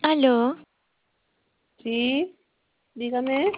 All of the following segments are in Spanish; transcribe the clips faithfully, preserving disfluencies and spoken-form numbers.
Aló, Sí, dígame.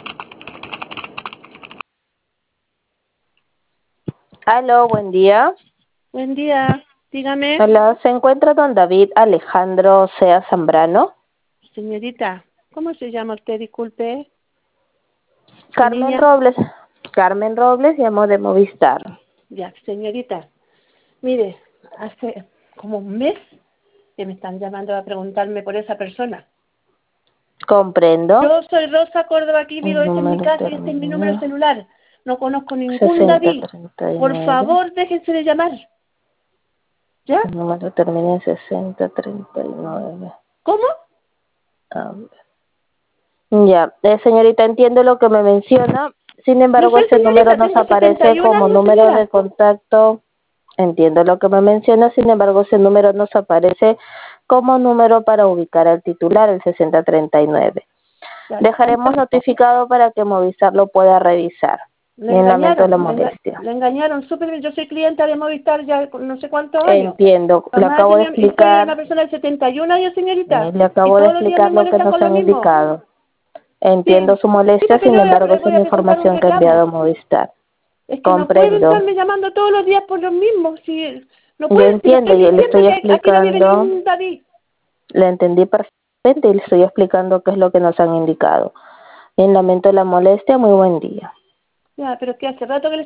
Aló, buen día. Buen día, dígame. Hola, ¿se encuentra don David Alejandro Sea Zambrano? Señorita, ¿cómo se llama usted? Disculpe. Mi Carmen niña. Robles. Carmen Robles, llamó de Movistar. Ya, señorita. Mire, hace como un mes que me están llamando a preguntarme por esa persona. Comprendo. Yo soy Rosa Córdoba aquí, digo, El esta es mi número casa y este es mi número de termina celular. No conozco ningún sesenta David. treinta y Por nueve. favor, déjense de llamar. ¿Ya? El número termina en sesenta treinta y nueve. ¿Cómo? A ver. Ya, eh, señorita, entiendo lo que me menciona. Sin No embargo, sé, ese número señorita, nos tengo setenta aparece y un como años, número de señora. contacto. Entiendo lo que me menciona, sin embargo, ese número nos aparece como número para ubicar al titular, el sesenta treinta y nueve. Ya, Dejaremos notificado para que Movistar lo pueda revisar. Le Bien, lamento la engañaron, le, enga- molestia. le engañaron súper bien. Yo soy clienta de Movistar ya con no sé cuántos años. Entiendo, le Jamás he acabo de tenido, y soy una explicar, persona de setenta y un años, eh, señorita. le Y acabo de todos los días me explicar lo que molestan nos con lo han mismo. indicado. Entiendo Sí, su sí, molestia, porque sin yo le, embargo, le esa es voy la a presentar un información que ha enviado reclamo. Movistar. Es que no pueden Comprendo. estarme llamando todos los días por lo mismo. Si, no Yo pueden, si le entiendo, estoy yo le diciendo estoy que aquí no vive explicando, ningún David. le entendí perfectamente y le estoy explicando qué es lo que nos han indicado. Bien, lamento la molestia, muy buen día. Ya, pero es que hace rato que le